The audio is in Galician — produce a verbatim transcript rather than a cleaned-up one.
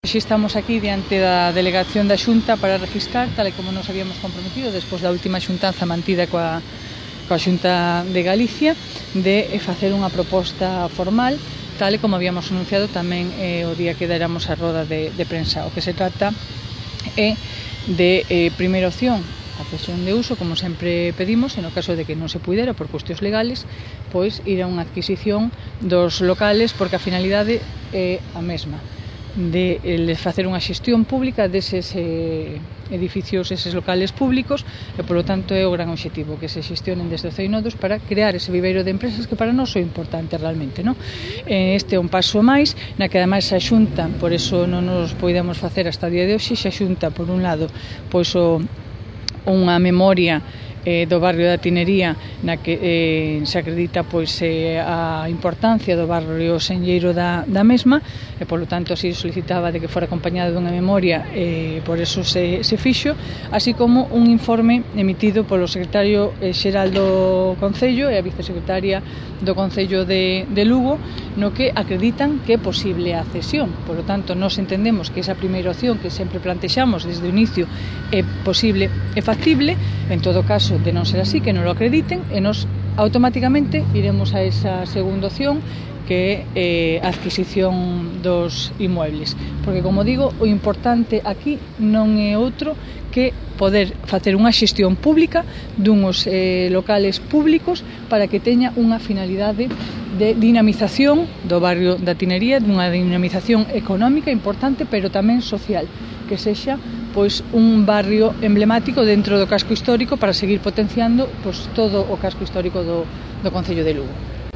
Hoxe estamos aquí diante da delegación da Xunta para registrar, tal e como nos habíamos comprometido despois da última xuntanza mantida coa, coa Xunta de Galicia, de facer unha proposta formal, tal e como habíamos anunciado tamén eh, o día que déramos a roda de, de prensa. O que se trata é de, eh, primeira opción, a cesión de uso, como sempre pedimos, e no caso de que non se puidera por cuestións legales, pois ir a unha adquisición dos locales, porque a finalidade é a mesma, de facer unha xestión pública deses eh, edificios, eses locales públicos, e polo tanto é o gran obxectivo, que se xestionen desde o Ceinodos para crear ese viveiro de empresas que para nós é importante realmente, non? Este é un paso máis, na que ademais a Xunta, por eso non nos podemos facer hasta o día de hoxe, xa Xunta, por un lado, pois o, unha memoria eh, do barrio da Tinería, na que eh, se acredita pois eh, a importancia do barrio senlleiro da, da mesma, e polo tanto así solicitaba de que fora acompañada dunha memoria, e eh, por eso se, se fixo, así como un informe emitido polo secretario eh, xeral do Concello e a vicesecretaria do Concello de, de Lugo, no que acreditan que é posible a cesión. Por lo tanto, nós entendemos que esa primeira opción que sempre plantexamos desde o inicio é posible, é factible. En todo caso, de non ser así, que non lo acrediten, e nos automáticamente iremos a esa segunda opción, que é eh, a adquisición dos inmuebles. Porque, como digo, o importante aquí non é outro que poder facer unha xestión pública dunhos eh, locales públicos para que teña unha finalidade de dinamización do barrio da Tinería, dunha dinamización económica importante, pero tamén social, que sexa pois un barrio emblemático dentro do casco histórico para seguir potenciando pois todo o casco histórico do, do Concello de Lugo.